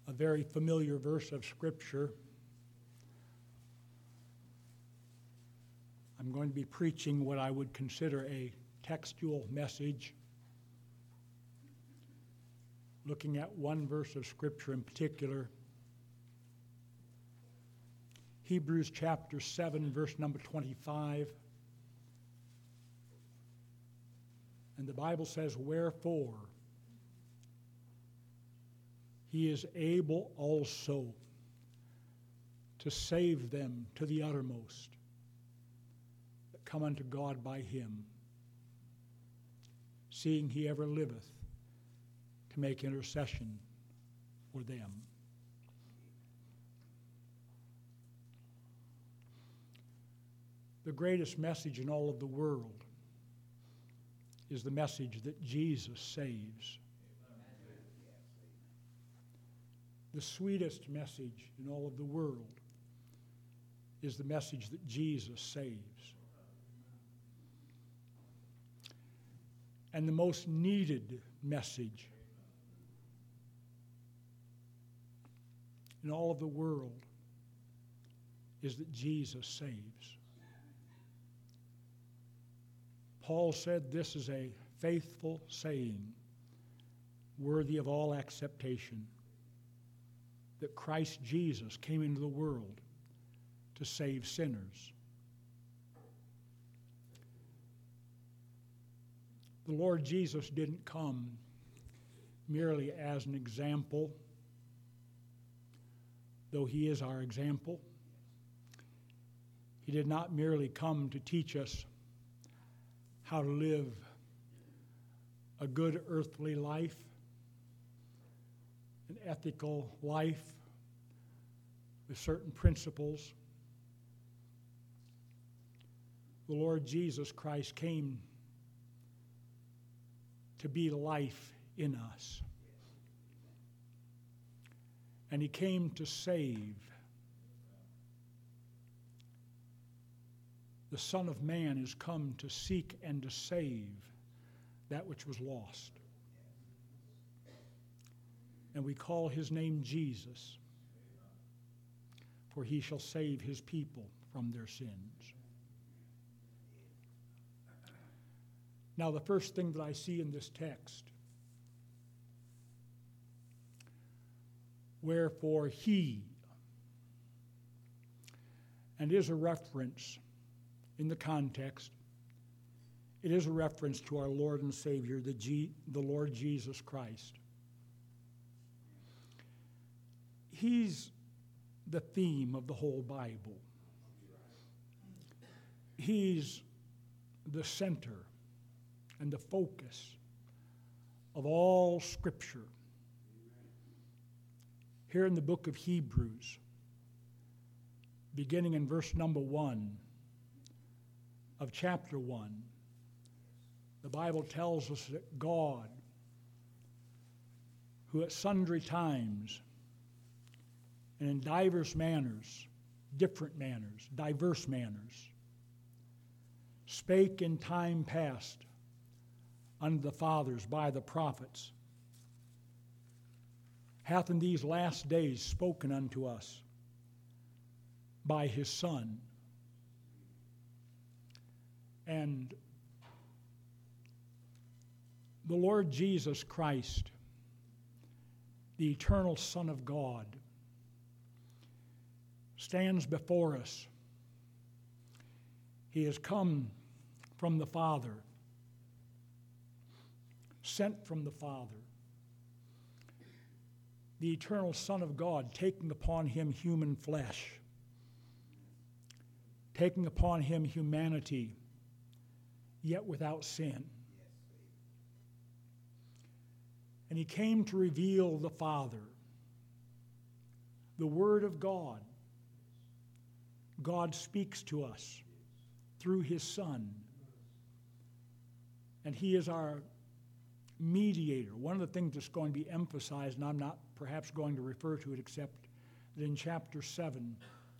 a very familiar verse of Scripture. I'm going to be preaching what I would consider a textual message, looking at one verse of Scripture in particular. Hebrews chapter 7, verse number 25. And the Bible says, "Wherefore he is able also to save them to the uttermost that come unto God by him, seeing he ever liveth to make intercession for them." The greatest message in all of the world is the message that Jesus saves. The sweetest message in all of the world is the message that Jesus saves. And the most needed message in all of the world is that Jesus saves. Paul said this is a faithful saying, worthy of all acceptation, that Christ Jesus came into the world to save sinners. The Lord Jesus didn't come merely as an example, though he is our example. He did not merely come to teach us how to live a good earthly life, an ethical life with certain principles. The Lord Jesus Christ came to be life in us. And he came to save. The Son of Man is come to seek and to save that which was lost. And we call his name Jesus, for he shall save his people from their sins. Now, the first thing that I see in this text, wherefore he, and is a reference in the context, it is a reference to our Lord and Savior, the Lord Jesus Christ. He's the theme of the whole Bible. He's the center and the focus of all Scripture. Here in the book of Hebrews, beginning in verse number 1 of chapter 1, the Bible tells us that God, who at sundry times and in diverse manners, spake in time past unto the fathers by the prophets, hath in these last days spoken unto us by his Son. And the Lord Jesus Christ, the eternal Son of God, stands before us. He has come from the Father, sent from the Father. The eternal Son of God taking upon him human flesh, taking upon him humanity, yet without sin. And he came to reveal the Father, the Word of God. God speaks to us through his Son. And he is our mediator. One of the things that's going to be emphasized, and I'm not perhaps going to refer to it except that in chapter 7,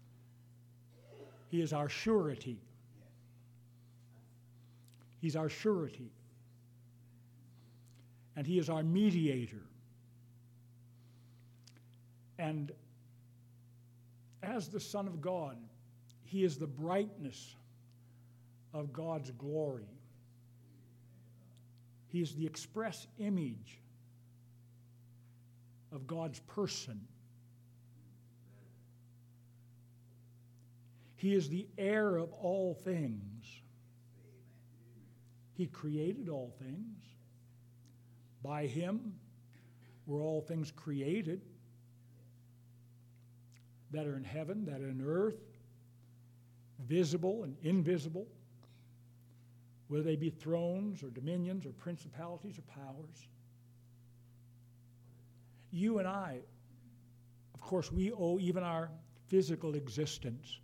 he is our surety. He's our surety. And he is our mediator. And as the Son of God, he is the brightness of God's glory. He is the express image of God's person. He is the heir of all things. He created all things. By him were all things created that are in heaven, that are in earth, visible and invisible, whether they be thrones or dominions or principalities or powers. You and I, of course, we owe even our physical existence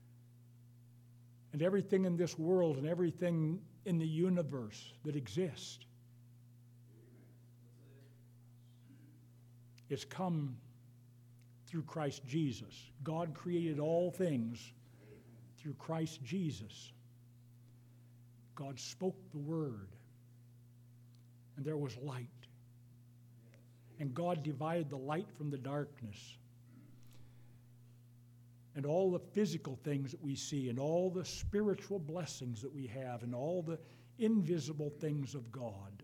and everything in this world and everything in the universe that exists. It's come through Christ Jesus. God created all things through Christ Jesus. God spoke the word, and there was light. And God divided the light from the darkness. And all the physical things that we see, and all the spiritual blessings that we have, and all the invisible things of God,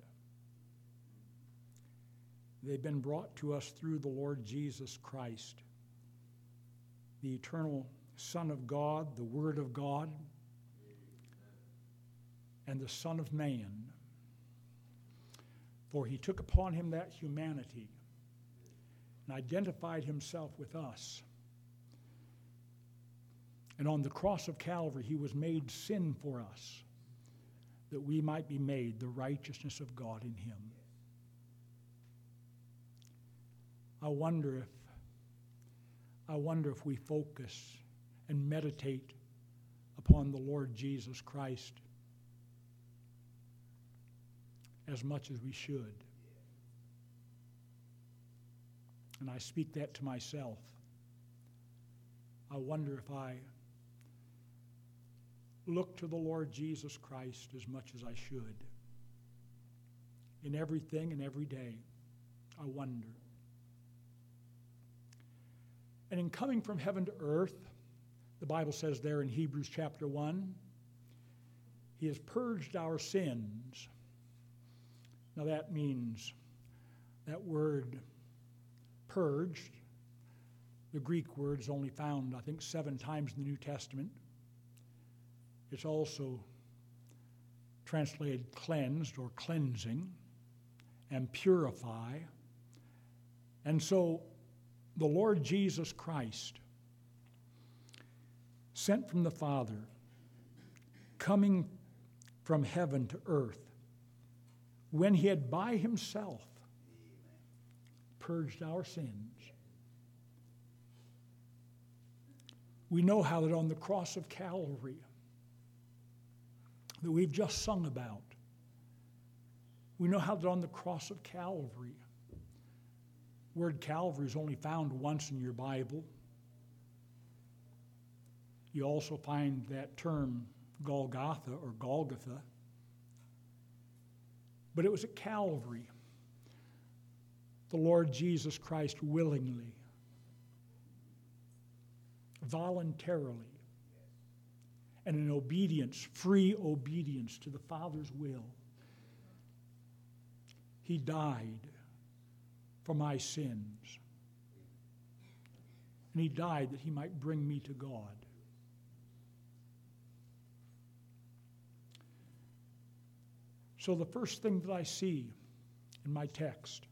they've been brought to us through the Lord Jesus Christ, the eternal Son of God, the Word of God, and the Son of Man. For he took upon him that humanity and identified himself with us. And on the cross of Calvary, he was made sin for us, that we might be made the righteousness of God in him. I wonder if we focus and meditate upon the Lord Jesus Christ as much as we should. And I speak that to myself. I wonder if I look to the Lord Jesus Christ as much as I should. In everything and every day, I wonder. And in coming from heaven to earth, the Bible says there in Hebrews chapter 1, he has purged our sins. Now that means, that word purged, the Greek word is only found, I think, 7 times in the New Testament. It's also translated cleansed or cleansing and purify. And so the Lord Jesus Christ, sent from the Father, coming from heaven to earth, when he had by himself purged our sins. We know how that on the cross of Calvary, that we've just sung about, we know how that on the cross of Calvary, the word Calvary is only found once in your Bible. You also find that term Golgotha or Golgotha. But it was at Calvary the Lord Jesus Christ willingly, voluntarily, and in obedience, free obedience to the Father's will, he died for my sins. And he died that he might bring me to God. So the first thing that I see in my text,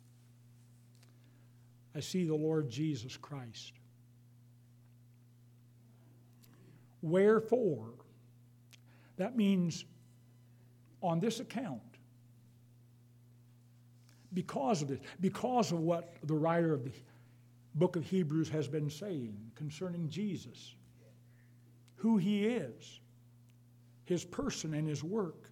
I see the Lord Jesus Christ. Wherefore, that means on this account, because of this, because of what the writer of the book of Hebrews has been saying concerning Jesus, who he is, his person and his work.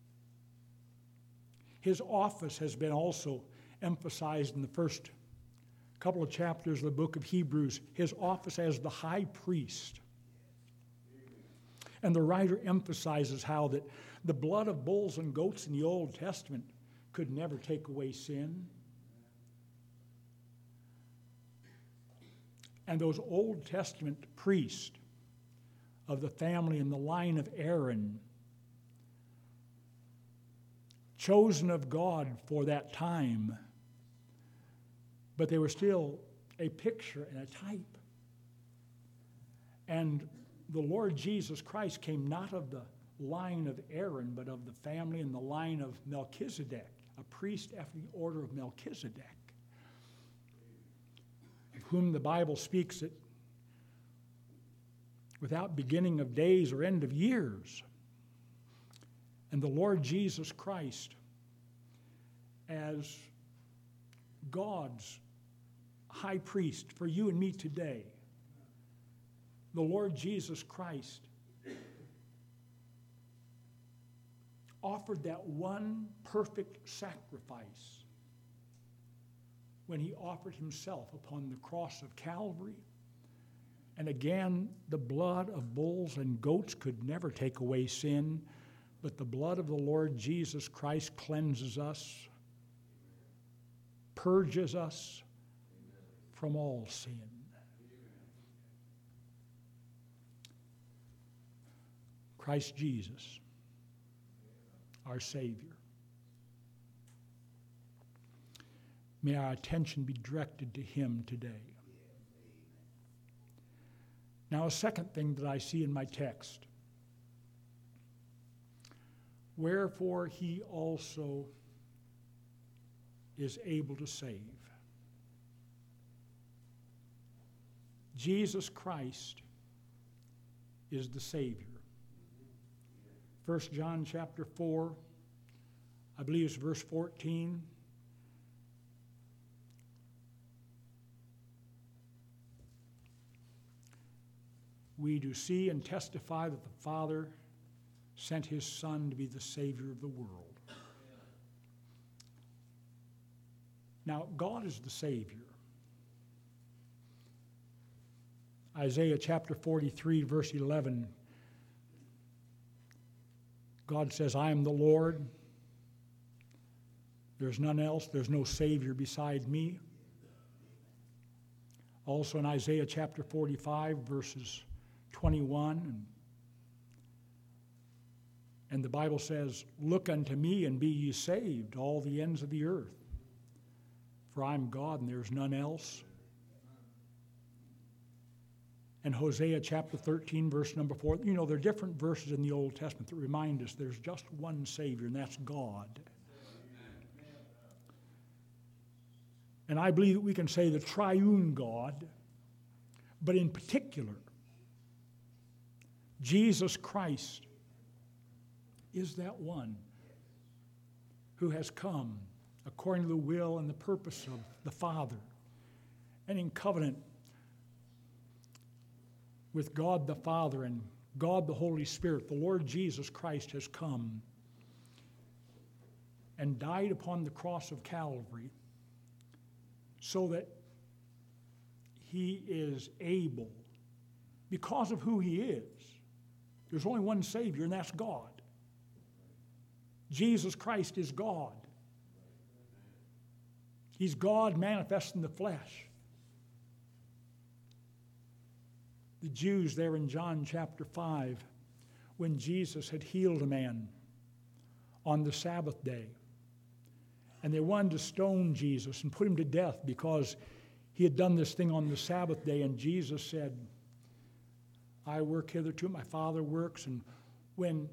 His office has been also emphasized in the first couple of chapters of the book of Hebrews, his office as the high priest. And the writer emphasizes how that the blood of bulls and goats in the Old Testament could never take away sin. And those Old Testament priests of the family and the line of Aaron, chosen of God for that time, but they were still a picture and a type. And the Lord Jesus Christ came not of the line of Aaron, but of the family and the line of Melchizedek, a priest after the order of Melchizedek, of whom the Bible speaks that without beginning of days or end of years. And the Lord Jesus Christ, as God's high priest for you and me today, the Lord Jesus Christ offered that one perfect sacrifice when he offered himself upon the cross of Calvary. And again, the blood of bulls and goats could never take away sin, but the blood of the Lord Jesus Christ cleanses us, purges us from all sin. Christ Jesus, our Savior. May our attention be directed to him today. Now, a second thing that I see in my text. Wherefore he also is able to save. Jesus Christ is the Savior. 1 John chapter 4, I believe it's verse 14. We do see and testify that the Father sent his Son to be the Savior of the world. Now, God is the Savior. Isaiah chapter 43, verse 11, God says, I am the Lord. There's none else. There's no Savior beside me. Also in Isaiah chapter 45, verses 21, and the Bible says, look unto me and be ye saved, all the ends of the earth. For I am God and there's none else. And Hosea chapter 13, verse number 4. You know, there are different verses in the Old Testament that remind us there's just one Savior, and that's God. And I believe that we can say the triune God, but in particular, Jesus Christ is that one who has come according to the will and the purpose of the Father, and in covenant with God the Father and God the Holy Spirit. The Lord Jesus Christ has come and died upon the cross of Calvary so that he is able, because of who he is. There's only one Savior, and that's God. Jesus Christ is God. He's God manifest in the flesh. The Jews there in John chapter 5, when Jesus had healed a man on the Sabbath day, and they wanted to stone Jesus and put him to death because he had done this thing on the Sabbath day, and Jesus said, I work hitherto, my Father works. And when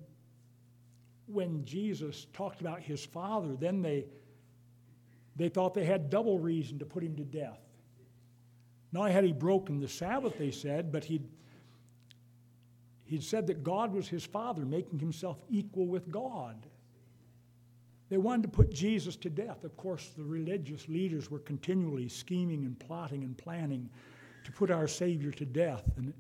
Jesus talked about his Father, then they thought they had double reason to put him to death. Not only had he broken the Sabbath, they said, but he'd said that God was his Father, making himself equal with God. They wanted to put Jesus to death. Of course, the religious leaders were continually scheming and plotting and planning to put our Savior to death. And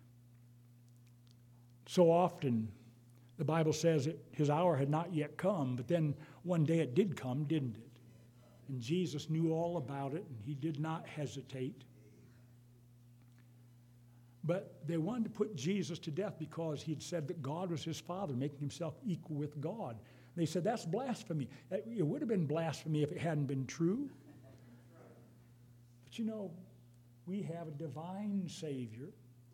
so often, the Bible says that his hour had not yet come, but then one day it did come, didn't it? And Jesus knew all about it, and he did not hesitate. But they wanted to put Jesus to death because he'd said that God was his Father, making himself equal with God. They said, that's blasphemy. It would have been blasphemy if it hadn't been true. But you know, we have a divine Savior,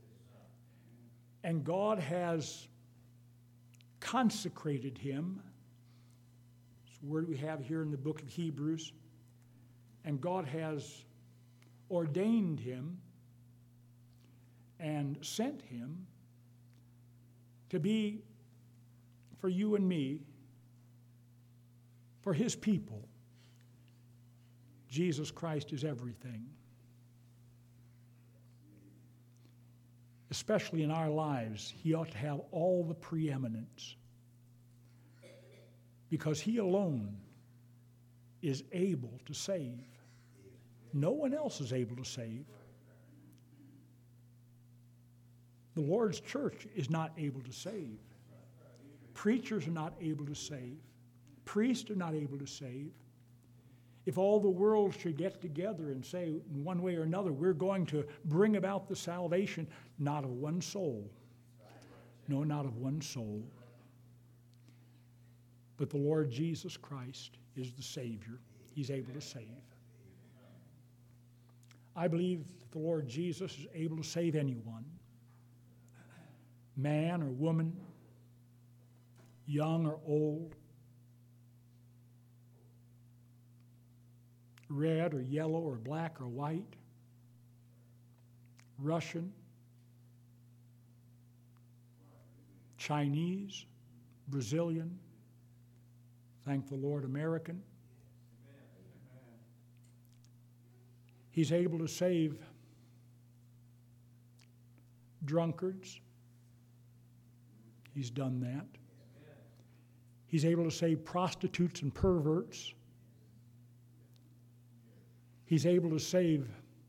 and God has consecrated him. It's a word we have here in the book of Hebrews. And God has ordained him and sent him to be, for you and me, for his people. Jesus Christ is everything. Especially in our lives, he ought to have all the preeminence, because he alone is able to save. No one else is able to save. The Lord's church is not able to save. Preachers are not able to save. Priests are not able to save. If all the world should get together and say, in one way or another, we're going to bring about the salvation, not of one soul. No, not of one soul. But the Lord Jesus Christ is the Savior. He's able to save. I believe that the Lord Jesus is able to save anyone, man or woman, young or old, red or yellow or black or white, Russian, Chinese, Brazilian, thank the Lord, American. He's able to save drunkards. He's done that. He's able to save prostitutes and perverts. He's able to save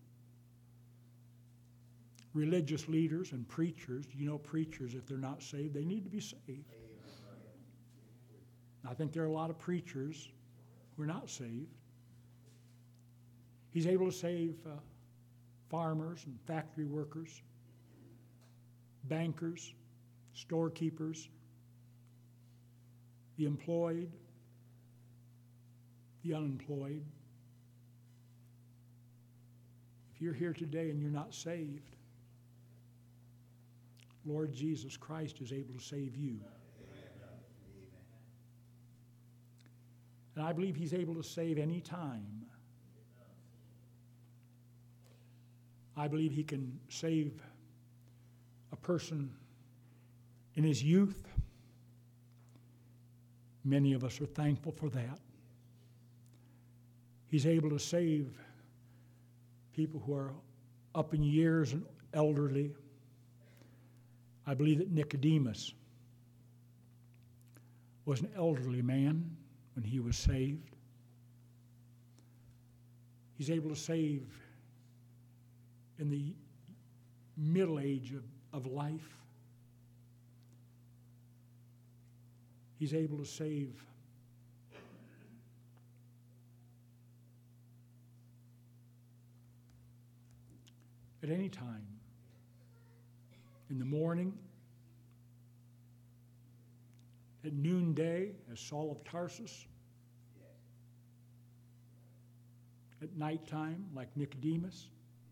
religious leaders and preachers. You know, preachers, if they're not saved, they need to be saved. I think there are a lot of preachers who are not saved. He's able to save farmers and factory workers, bankers, storekeepers, the employed, the unemployed. If you're here today and you're not saved, Lord Jesus Christ is able to save you. And I believe he's able to save any time. I believe he can save a person in his youth. Many of us are thankful for that. He's able to save people who are up in years and elderly. I believe that Nicodemus was an elderly man when he was saved. He's able to save in the middle age of life. He's able to save at any time. In the morning, at noonday, as Saul of Tarsus, at nighttime, like Nicodemus.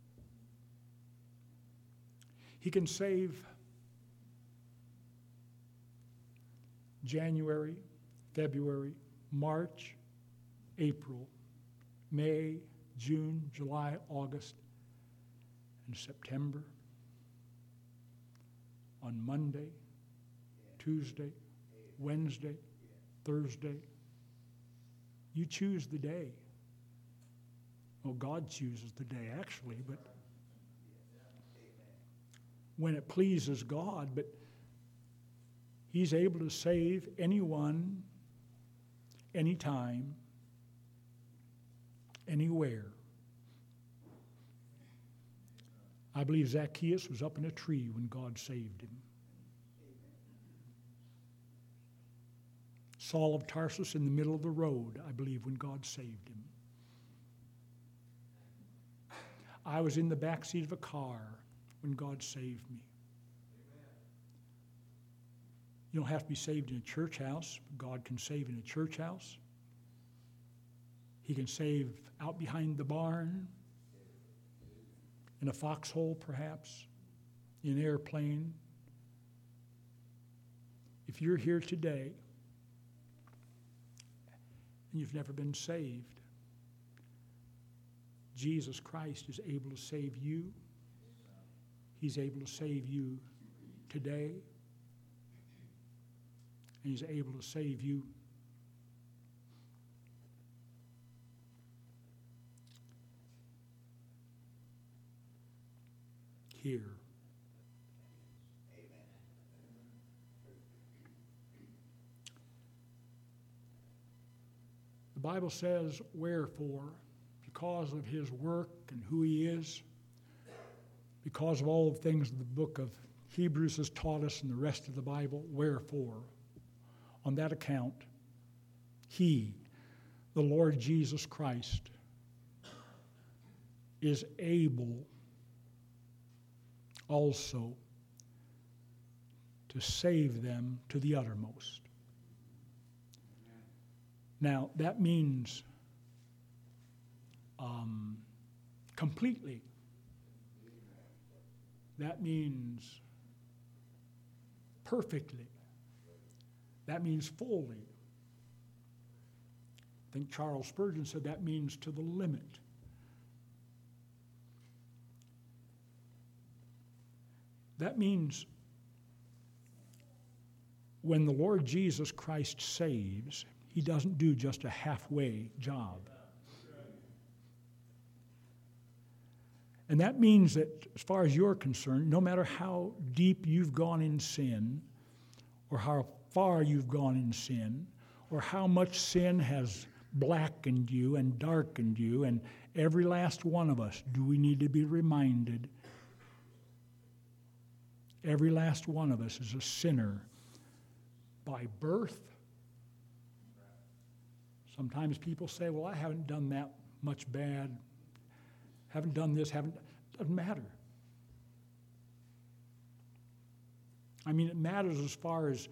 He can save January, February, March, April, May, June, July, August, and September. On Monday, Tuesday, Wednesday, Thursday. You choose the day. Well, God chooses the day, actually, but when it pleases God, but he's able to save anyone, anytime, anywhere. I believe Zacchaeus was up in a tree when God saved him. Saul of Tarsus in the middle of the road, I believe, when God saved him. I was in the back seat of a car when God saved me. You don't have to be saved in a church house. God can save in a church house. He can save out behind the barn, in a foxhole perhaps, in an airplane. If you're here today and you've never been saved, Jesus Christ is able to save you. He's able to save you today. And He's able to save you here. The Bible says, wherefore, because of His work and who He is, because of all the things the book of Hebrews has taught us and the rest of the Bible, wherefore, on that account, He, the Lord Jesus Christ, is able also to save them to the uttermost. Now, that means completely. That means perfectly. That means fully. I think Charles Spurgeon said that means to the limit. That means when the Lord Jesus Christ saves, He doesn't do just a halfway job. And that means that as far as you're concerned, no matter how deep you've gone in sin, or how far you've gone in sin, or how much sin has blackened you and darkened you, and every last one of us, do we need to be reminded, every last one of us is a sinner by birth. Sometimes people say, well, I haven't done that much bad, haven't done this, doesn't matter. I mean, it matters as far as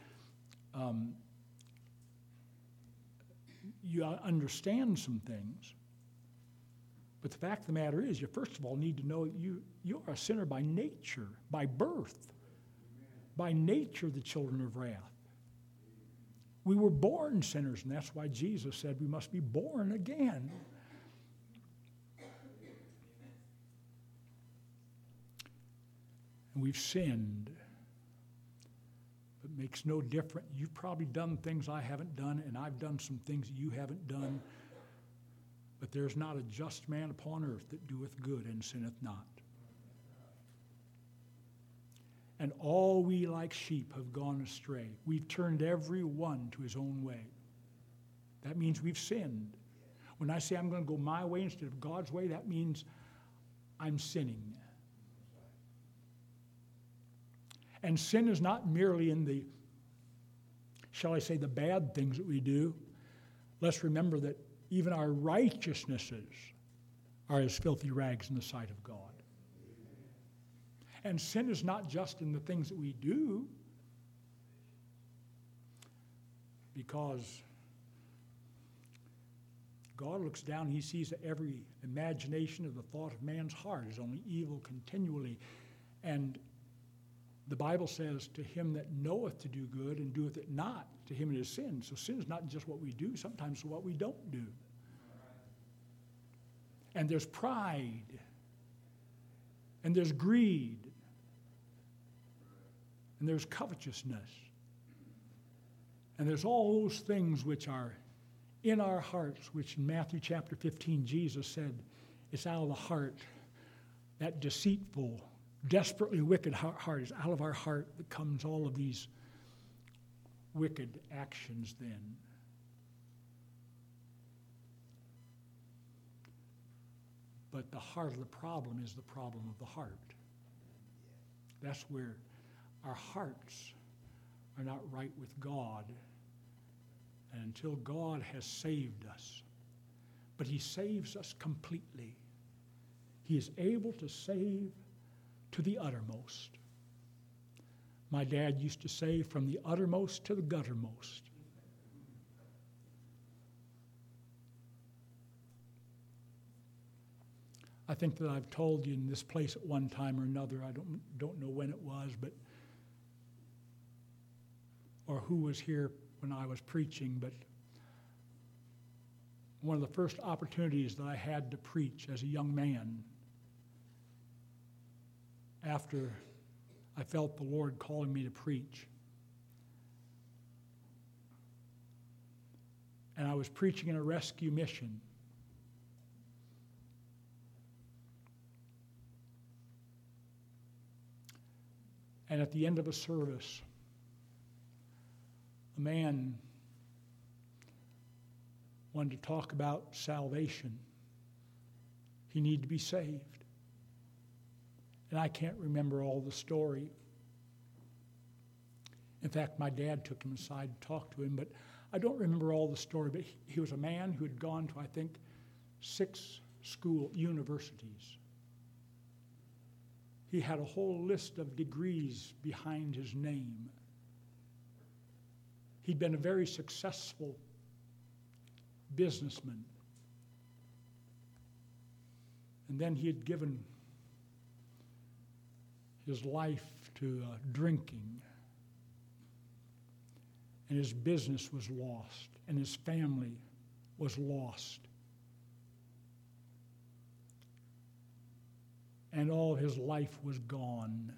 you understand some things. But the fact of the matter is, you first of all need to know you are a sinner by nature, by birth. By nature, the children of wrath. We were born sinners, and that's why Jesus said we must be born again. And we've sinned. But it makes no difference. You've probably done things I haven't done, and I've done some things you haven't done. But there's not a just man upon earth that doeth good and sinneth not. And all we like sheep have gone astray. We've turned every one to his own way. That means we've sinned. When I say I'm going to go my way instead of God's way, that means I'm sinning. And sin is not merely in the, shall I say, the bad things that we do. Let's remember that even our righteousnesses are as filthy rags in the sight of God. And sin is not just in the things that we do, because God looks down and He sees that every imagination of the thought of man's heart is only evil continually. And the Bible says, to him that knoweth to do good and doeth it not, to him it is sin. So sin is not just what we do, sometimes it's what we don't do. And there's pride. And there's greed. And there's covetousness. And there's all those things which are in our hearts, which in Matthew chapter 15, Jesus said, it's out of the heart, that deceitful, desperately wicked heart is out of our heart that comes all of these wicked actions then. But the heart of the problem is the problem of the heart. That's where our hearts are not right with God. And until God has saved us, but He saves us completely. He is able to save to the uttermost. My dad used to say, from the uttermost to the guttermost. I think that I've told you in this place at one time or another. I don't know when it was, or who was here when I was preaching, but one of the first opportunities that I had to preach as a young man, after I felt the Lord calling me to preach, and I was preaching in a rescue mission. And at the end of a service, a man wanted to talk about salvation. He needed to be saved. And I can't remember all the story. In fact, my dad took him aside to talk to him, but I don't remember all the story. But he was a man who had gone to, I think, 6 universities. He had a whole list of degrees behind his name. He'd been a very successful businessman. And then he had given his life to drinking. And his business was lost, and his family was lost. And all of his life was gone.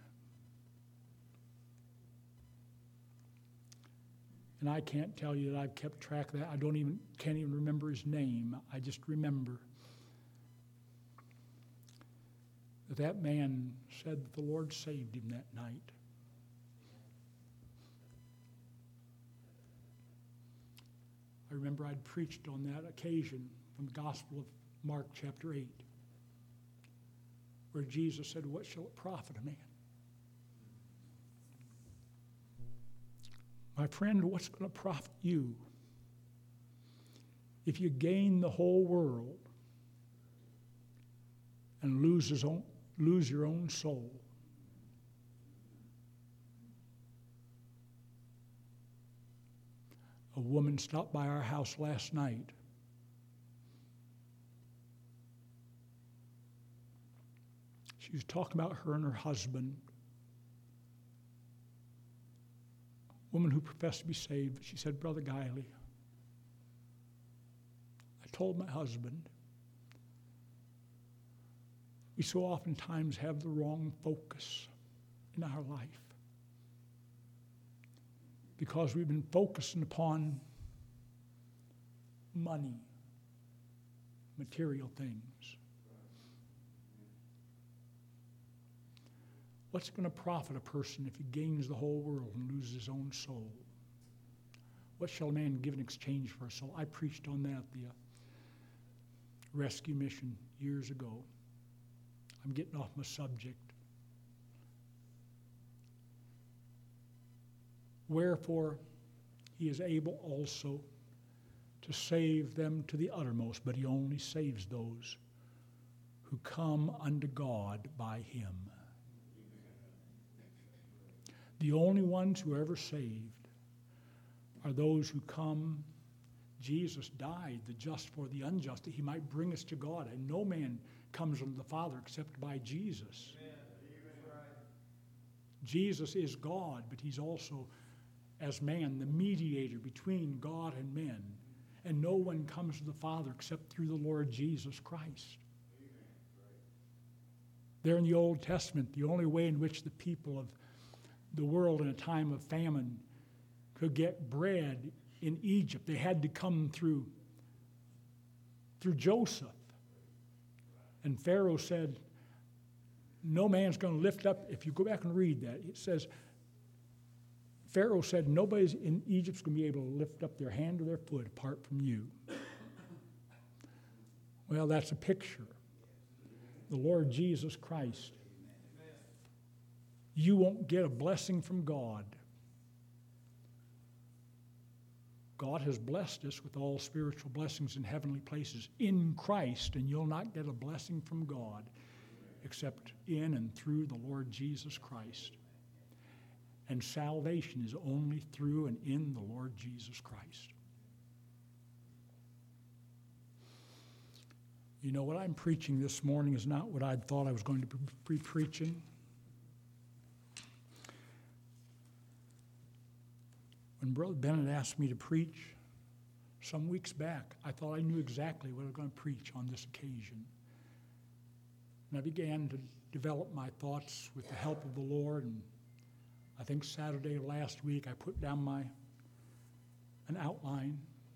And I can't tell you that I've kept track of that. I can't even remember his name. I just remember that man said that the Lord saved him that night. I remember I'd preached on that occasion from the Gospel of Mark chapter 8, where Jesus said, "What shall it profit a man?" My friend, what's going to profit you if you gain the whole world and lose your own soul? A woman stopped by our house last night. She was talking about her and her husband. Woman who professed to be saved. She said, "Brother Guiley, I told my husband, we so oftentimes have the wrong focus in our life because we've been focusing upon money, material things. What's it going to profit a person if he gains the whole world and loses his own soul? What shall a man give in exchange for a soul?" I preached on that at the rescue mission years ago. I'm getting off my subject. Wherefore, he is able also to save them to the uttermost, but he only saves those who come unto God by him. The only ones who are ever saved are those who come. Jesus died, the just for the unjust, that he might bring us to God. And no man comes unto the Father except by Jesus. Amen. Jesus is God, but he's also, as man, the mediator between God and men. And no one comes to the Father except through the Lord Jesus Christ. There in the Old Testament, the only way in which the people of the world in a time of famine could get bread in Egypt, they had to come through Joseph. And Pharaoh said, no man's going to lift up. If you go back and read that, it says, Pharaoh said, nobody in Egypt's going to be able to lift up their hand or their foot apart from you. Well, that's a picture. The Lord Jesus Christ. You won't get a blessing from God. God has blessed us with all spiritual blessings in heavenly places in Christ, and you'll not get a blessing from God except in and through the Lord Jesus Christ. And salvation is only through and in the Lord Jesus Christ. You know, what I'm preaching this morning is not what I'd thought I was going to be preaching. When Brother Bennett asked me to preach some weeks back, I thought I knew exactly what I was going to preach on this occasion. And I began to develop my thoughts with the help of the Lord, and I think Saturday of last week I put down an outline.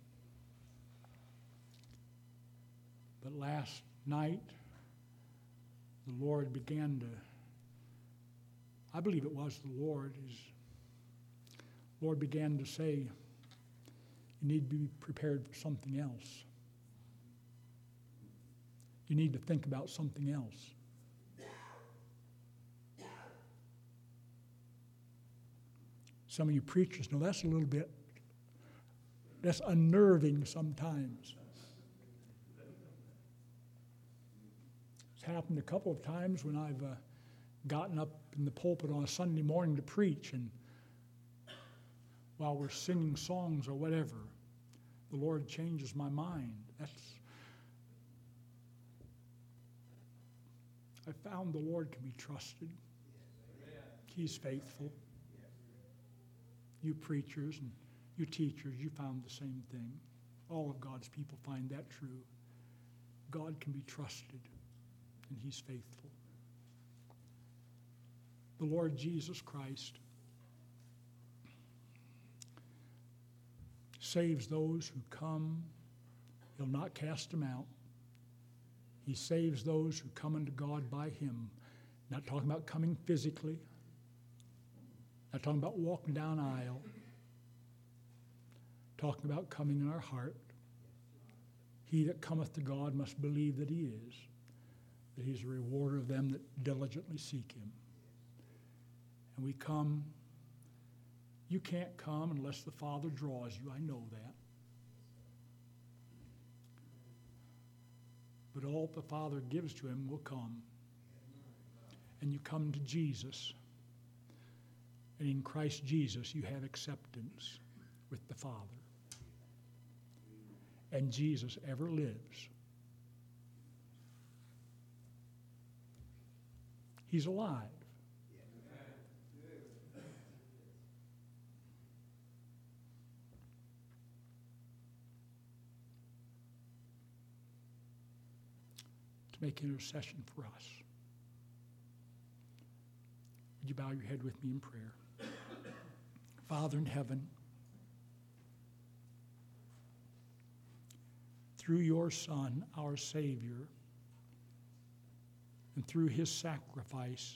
But last night, the Lord began to, I believe it was the Lord, began to say, you need to be prepared for something else. You need to think about something else. Some of you preachers know that's unnerving sometimes. It's happened a couple of times when I've gotten up in the pulpit on a Sunday morning to preach, and while we're singing songs or whatever, the Lord changes my mind. I found the Lord can be trusted. He's faithful. You preachers and you teachers, you found the same thing. All of God's people find that true. God can be trusted, and He's faithful. The Lord Jesus Christ saves those who come. He'll not cast them out. He saves those who come unto God by Him. Not talking about coming physically. Not talking about walking down an aisle. Talking about coming in our heart. He that cometh to God must believe that He is. That He's a rewarder of them that diligently seek Him. And we come. You can't come unless the Father draws you. I know that. But all the Father gives to Him will come. And you come to Jesus. And in Christ Jesus, you have acceptance with the Father. And Jesus ever lives. He's alive. To make intercession for us. Would you bow your head with me in prayer? Father in heaven, through your Son, our Savior, and through His sacrifice,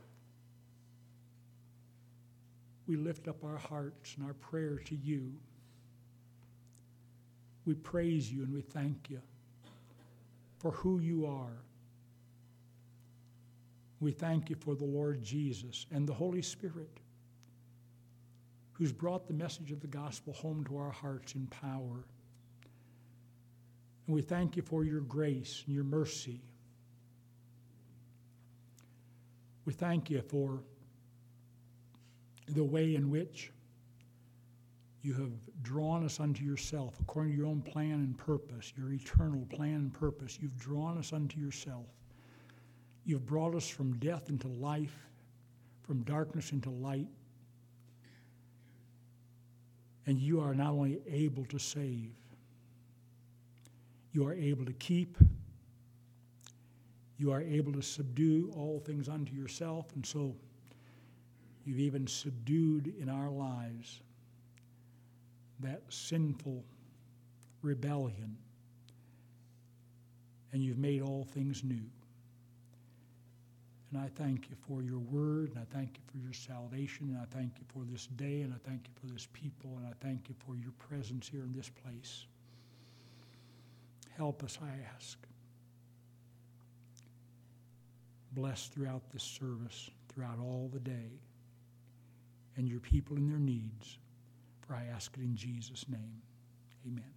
we lift up our hearts and our prayer to you. We praise you and we thank you for who you are. We thank you for the Lord Jesus and the Holy Spirit, who's brought the message of the gospel home to our hearts in power. And we thank you for your grace and your mercy. We thank you for the way in which you have drawn us unto yourself according to your own plan and purpose, your eternal plan and purpose. You've drawn us unto yourself. You've brought us from death into life, from darkness into light. And you are not only able to save, you are able to keep, you are able to subdue all things unto yourself, and so you've even subdued in our lives that sinful rebellion, and you've made all things new. And I thank you for your word, and I thank you for your salvation, and I thank you for this day, and I thank you for this people, and I thank you for your presence here in this place. Help us, I ask. Bless throughout this service, throughout all the day, and your people in their needs. For I ask it in Jesus' name. Amen.